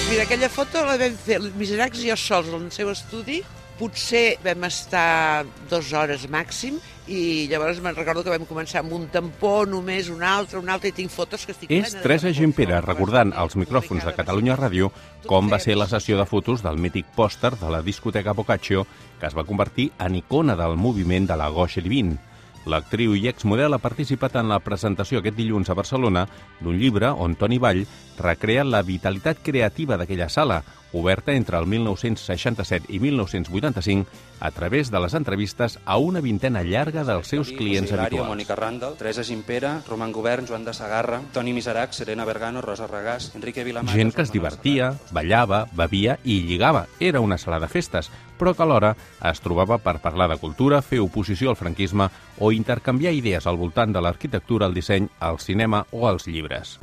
Mira, aquella foto la vam fer el Miseracs i jo sols al seu estudi. Potser vam estar 2 hores màxim i llavors me'n recordo que vam començar amb un tampó, només un altre, i tinc fotos que estic plena. És Teresa Gimpera recordant als micròfons de Catalunya Ràdio com va ser la sessió de fotos del mític pòster de la discoteca Boccaccio que es va convertir en icona del moviment de la Gauche Divine. L'actriu i exmodel ha participat en la presentació aquest dilluns a Barcelona d'un llibre on Toni Vall recrea la vitalitat creativa d'aquella sala, oberta entre el 1967 i 1985 a través de les entrevistes a una vintena llarga dels seus clients habituals. Mònica Randall, Teresa Gimpera, Roman Govern, Joan de Sagarra, Toni Miserac, Serena Bergano, Rosa Regàs, Enrique Vilamar... Gent que es divertia, ballava, bevia i lligava. Era una sala de festes, però que alhora es trobava per parlar de cultura, fer oposició al franquisme o intercanviar idees al voltant de l'arquitectura, el disseny, el cinema o els llibres.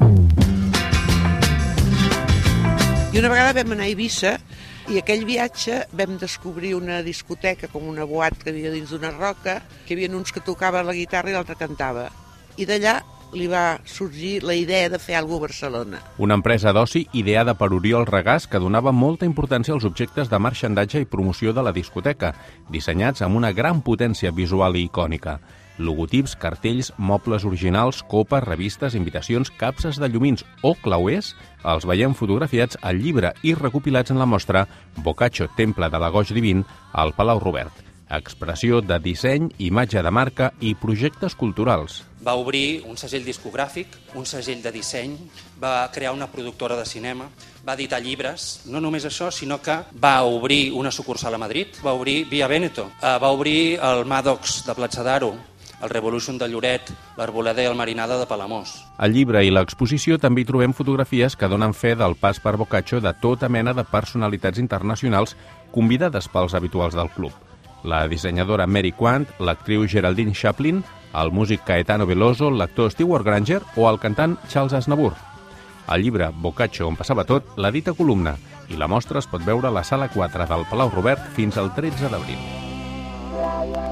I una vegada vam anar a Eivissa i aquell viatge vam descobrir una discoteca com una boat que havia dins d'una roca, que hi havia uns que tocaven la guitarra i l'altre cantava. I d'allà li va sorgir la idea de fer alguna cosa a Barcelona. Una empresa d'oci ideada per Oriol Regàs que donava molta importància als objectes de marxandatge i promoció de la discoteca, dissenyats amb una gran potència visual i icònica. Logotips, cartells, mobles originals, copes, revistes, invitacions, capses de llumins o clauers els veiem fotografiats al llibre i recopilats en la mostra Boccaccio, Temple de la Gauche Divine al Palau Robert. Expressió de disseny, imatge de marca i projectes culturals. Va obrir un segell discogràfic, un segell de disseny, va crear una productora de cinema, va editar llibres, no només això, sinó que va obrir una sucursal a Madrid, va obrir Via Veneto, va obrir el Maddox de Platja d'Aro, el Revolution de Lloret, l'Arboleder i el Marinada de Palamós. Al llibre i l'exposició també hi trobem fotografies que donen fe del pas per Boccaccio de tota mena de personalitats internacionals convidades pels habituals del club. La dissenyadora Mary Quant, l'actriu Geraldine Chaplin, el músic Caetano Veloso, l'actor Stewart Granger o el cantant Charles Aznavour. El llibre Boccaccio, on passava tot, l'edita Columna i la mostra es pot veure a la sala 4 del Palau Robert fins al 13 d'abril.